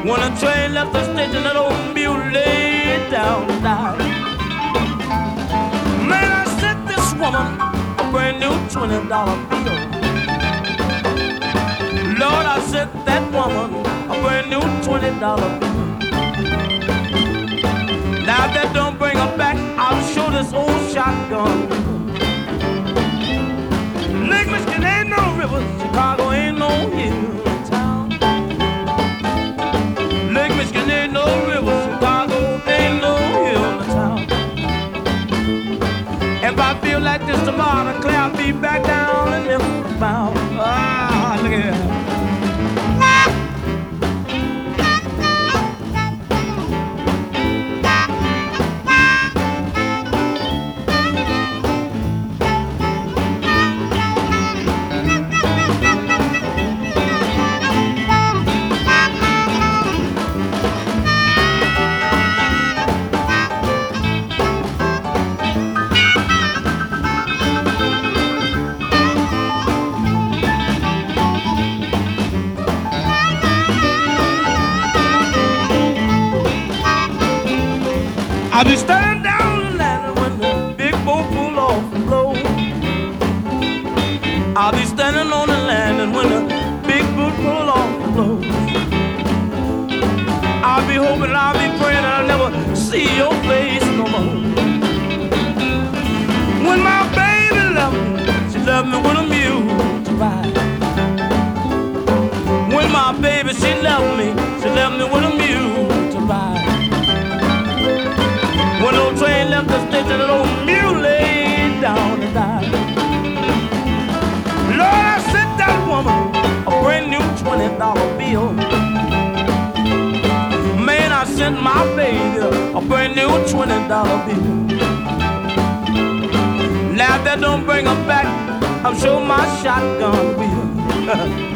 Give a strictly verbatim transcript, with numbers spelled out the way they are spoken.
When the train left the station, that old mule laid down and died. Man, I sent this woman a brand new twenty dollar bill. Lord, I sent that woman a brand new twenty dollar bill. Now if that don't bring her back, I'll show this old shotgun. Lake Michigan ain't no river, Chicago ain't no hill town. Lake Michigan ain't no river, Chicago ain't no hill town. If I feel like this tomorrow, Claire, I'll be back down in Memphis bound. Ah, look at that. I'll be standing down the ladder when the big boat pull off and blow. I'll be standing on the landing when the big boat pull off and blow. I'll be hoping, I'll be praying I'll never see your face no more. When my baby loved me, she loved me with a mule to ride. When my baby, she loved me, she loved me with a mule to ride. When the old train left the station, that old mule laid down and died. Lord, I sent that woman a brand new twenty dollar bill. Man, I sent my baby a brand new twenty dollar bill. Now if that don't bring her back, I'm sure my shotgun will.